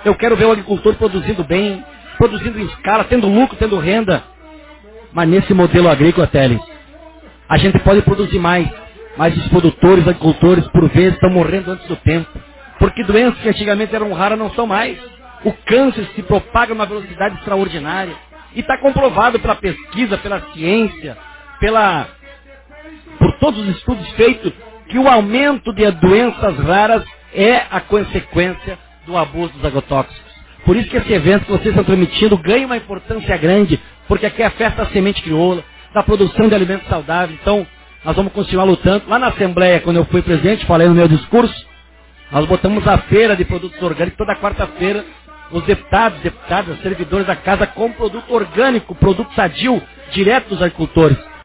Eu quero ver o agricultor produzindo bem, produzindo em escala, tendo lucro, tendo renda. Mas nesse modelo agrícola, Teles, a gente pode produzir mais, mas os produtores, agricultores, por vezes, estão morrendo antes do tempo. Porque doenças que antigamente eram raras não são mais. O câncer se propaga numa velocidade extraordinária. E está comprovado pela pesquisa, pela ciência, por todos os estudos feitos, que o aumento de doenças raras é a consequência do abuso dos agrotóxicos. Por isso que esse evento que vocês estão transmitindo ganha uma importância grande, porque aqui é a festa da semente crioula, da produção de alimentos saudáveis. Então, nós vamos continuar lutando. Lá na Assembleia, quando eu fui presidente, falei no meu discurso, nós botamos a feira de produtos orgânicos toda quarta-feira. Os deputadas, servidores da casa com produto orgânico, produto sadio, direto dos agricultores.